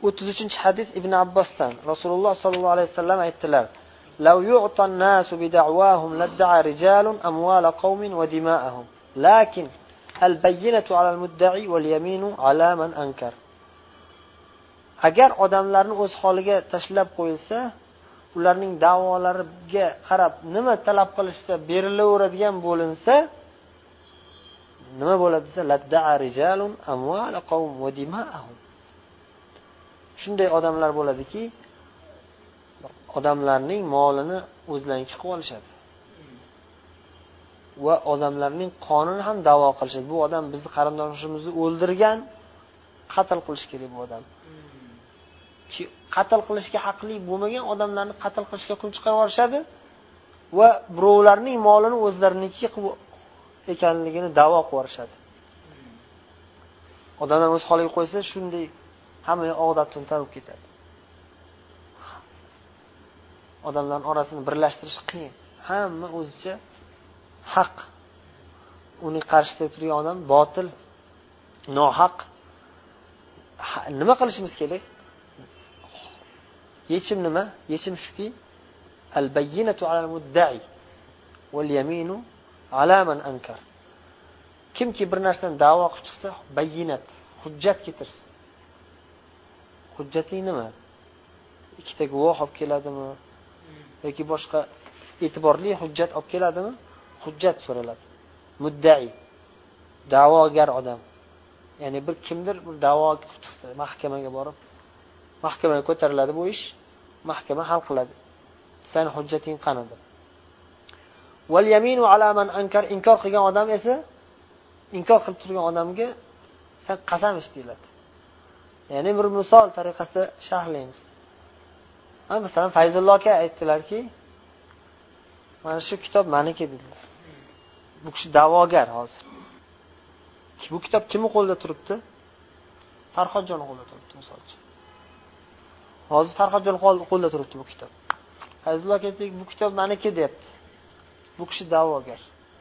hadis Ibn Abbosdan. Rasululloh sollallohu alayhi vasallam aytdilar: "Law yu'tan nasu bi da'wahum ladda'a rijalun amwala qaumin wa dima'ahum, lakin al-bayyinatu 'ala al-mudda'i wal yaminu 'ala man ankar." Agar odamlarni o'z holiga tashlab qo'yilsa, ularning da'volariga qarab nima talab qilishsa berilaveradigan bo'linsa, nima bo'ladi desa, ladda'a rijalun amwala qaum wa dima'ahum. Shunday odamlar bo'ladiki, odamlarning molini o'zlariniki qilib olishadi. Va odamlarning qonini ham da'vo qilishadi. Bu odam bizni qarindoshimizni o'ldirgan, qatl qilish kerak bu odam. Qatl qilishga haqli bo'lmagan odamlarni qatl qilishga hukm chiqarib olishadi va birovlarning molini o'zlariniki ekanligini da'vo qilib olishadi. Odamlar o'z holiga qo'ysa, shunday hamma odatdan tarib ketadi. Odamlarning orasini birlashtirish qiyin. Hamma o'zicha haq. Uning qarshisida turgan odam botil, nohaq. Nima qilishimiz kerak? Yechim nima? Yechim shuki, al-bayyinatu 'ala al-mudda'i wal yaminu 'ala man ankar. Kimki bir narsani da'vo qilib chiqsa, bayyinat, hujjat keltirsin. Hujjating nima? Ikkita guvoh olib keladimi yoki boshqa e'tiborli hujjat olib keladimi? Hujjat so'raladi. Mudda'i, da'vogar odam. Ya'ni bir kimdir bir da'vo qilib chiqsa, mahkamaga borib, mahkamaga ko'tariladi bu ish, mahkama hal qiladi. Sen hujjating qani deb. Wal yaminu 'ala man ankar, inkor qilgan odam esa, inkor qilib turgan odamga sen qasam ish deyiladi. Ya'ni bir misol tariqasida sharhlaymiz. Masalan, Fayzullo aka aytdilarki, mana shu kitob meniki dedilar. Bu kishi da'vogar hozir. Bu kitob kimning qo'lida turibdi? Farhodjonning qo'lida turibdi, misol uchun. Hozir Farhodjon qo'lida turibdi bu kitob. Fayzullo aka aytdi, bu kitob meniki deyapti. Bu kishi da'vogar.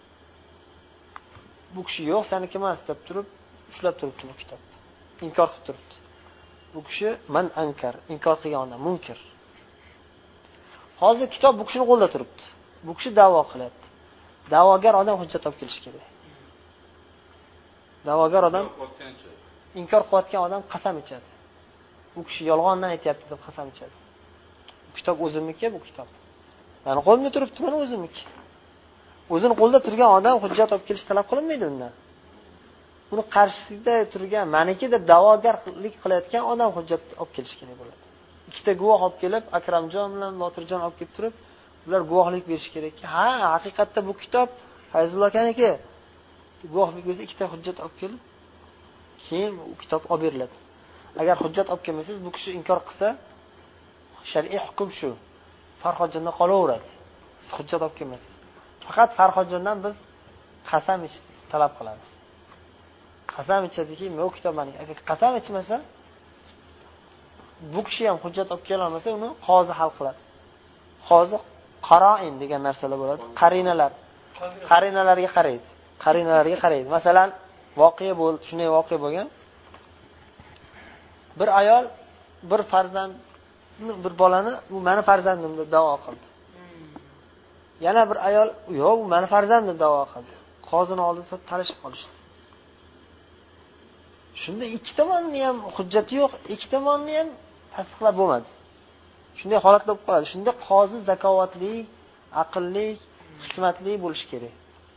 Bu kishi yo'q, seniki emas deb turib, ushlab turibdi bu kitob. Inkor qilib turibdi. Bu kishi man ankar, inkor qilgan odam, munkir. Hozir kitob bu kishining qo'lida turibdi. Bu kishi da'vo qilyapti. Da'vogar odam hujjat olib kelish kerak. Da'vogar odam inkor qilayotgan odam qasam ichadi. Bu kishi yolg'ondan aytayapti deb qasam ichadi. Bu kitob o'zimniki, bu kitob. Meni qo'limda turibdi, mana o'zimniki. O'zini qo'lida turgan odam hujjat olib kelish talab qilinmaydi undan. Uni qarshisida turgan, meniki deb da'vogarlik qilayotgan odam hujjat olib kelish kerak bo'ladi. Ikkita guvoh olib kelib, Akramjon bilan Botirjon olib kelib turib, ular guvohlik berish kerakki, ha, haqiqatda bu kitob Fayzullo akaniki. Guvohlik bersa, ikkita hujjat olib kelib, keyin u kitob olib beriladi. Agar hujjat olib kelmasangiz, bu kishi inkor qilsa, shar'iy hukm shu. Farhodjonda qolaveradi. Siz hujjat olib kelmasangiz. Faqat Farhodjondan biz qasam ichishni talab qilamiz. Qasam ichadiki, men u kitobni agar qasam ichmasa, bu kishi ham hujjat olib kela olmasa, uni qozi hal qiladi. Qozi qaroin degan narsalar bo'ladi. Qarinalarga qaraydi. Qarinalarga qaraydi. Masalan, voqea bo'ldi, shunday voqea bo'lgan. Bir ayol bir farzand, bir bolani u meni farzandim deb da'vo qildi. Yana bir ayol, yo'q, u meni farzandim deb da'vo qildi. Qozini oldida talashib qolishdi. Shunda ikki tomonni ham hujjati yo'q, ikki tomonni ham tasdiqlab bo'lmadi. Shunday holatlar bo'lib qoladi. Shunda qozi zakovatli, aqlli, hikmatli bo'lish kerak.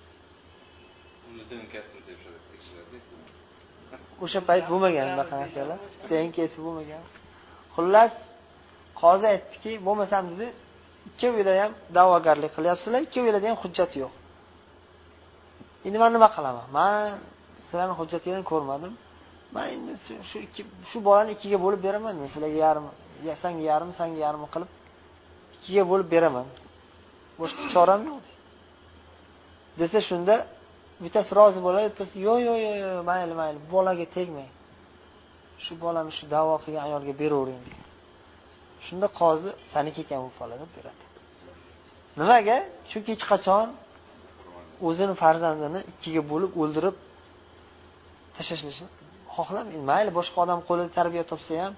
O'sha payt bo'lmagan bunaqa narsalar. Keyingi bo'lmagan. Xullas, qozi aytdiki, bo'lmasam dedi, ikkovilar ham da'vogarlik qilyapsizlar, ikkovilarda ham hujjat yo'q. Endi men nima qilaman? Men sizlarning hujjatingizni ko'rmadim. Men endi shu bolani ikkiga bo'lib beraman. Men sizlarga yarim, senga yarim qilib ikkiga bo'lib beraman. Boshqa choram yo'q dedi. Desa shunda bittasi rozi bo'ladi, bittasi yo'q, mayli, bolaga tegmang. Shu bolani shu da'vo qilgan ayolga beravering dedi. Shunda qozi saniki ekan bu bola deb beradi. Nimaga? Chunki hech qachon o'zini farzandini ikkiga bo'lib o'ldirib tashlashni xohlamaydi. Mayli boshqa odam qo'lida tarbiya topsa ham,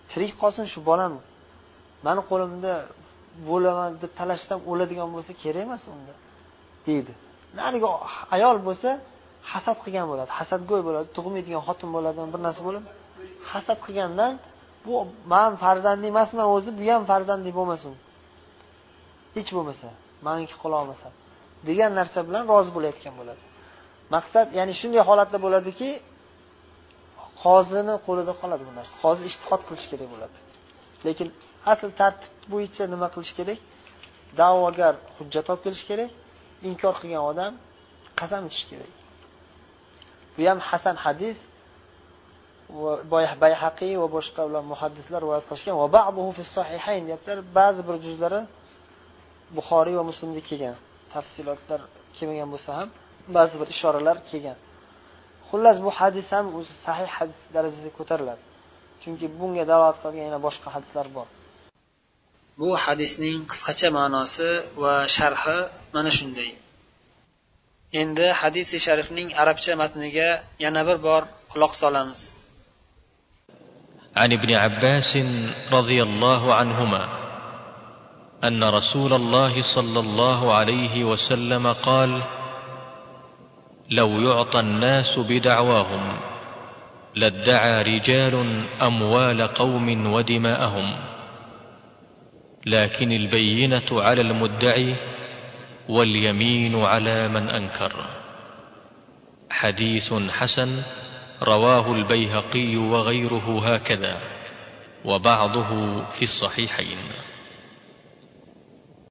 tirik qolsin shu bolam mani qo'limda bo'laman deb talashsam o'ladigan bo'lsa kerak emas unda deydi. Narigi ayol bo'lsa hasad qilgan bo'ladi, hasadgo'y bo'ladi, tug'maydigan xotin bo'ladi, bir narsa bo'ladi. Hasad qilgandan bu men farzandli emasman o'zi, bu ham farzandli bo'lmasin. Hech bo'lmasa, meniki qila olmasam degan narsa bilan rozi bo'layotgan bo'ladi. Maqsad, ya'ni shunday holatda bo'ladiki, qozini qo'lida qoladi bu narsa. Qozi ijtihod qilish kerak bo'ladi. Lekin asl tartib bo'yicha nima qilish kerak? Da'vogar hujjat olib kelish kerak, inkor qilgan odam qasam ichish kerak. Bu ham hasan hadis va Bayhaqi va boshqa ular muhaddislar rivoyat qilishgan va ba'duhu fi sahihayn deyaptilar. Ba'zi bir juzlari Buxoriy va Muslimda kelgan. Tafsilotlar kelmagan bo'lsa ham ba'zi bir ishoralar kelgan. Xullas bu hadis ham o'zi sahih hadis darajasiga ko'tariladi. Chunki bunga da'vat qilgan yana boshqa hadislar bor. Bu hadisning qisqacha ma'nosi va sharhi mana shunday. Endi hadis sharifning arabcha matniga yana bir bor quloq solamiz. عن ابن عباس رضي الله عنهما أن رسول الله صلى الله عليه وسلم قال: لو يعطى الناس بدعواهم لادعى رجال أموال قوم ودماءهم، لكن البينة على المدعي واليمين على من أنكر. حديث حسن رواه البيهقي وغيره هكذا، وبعضه في الصحيحين.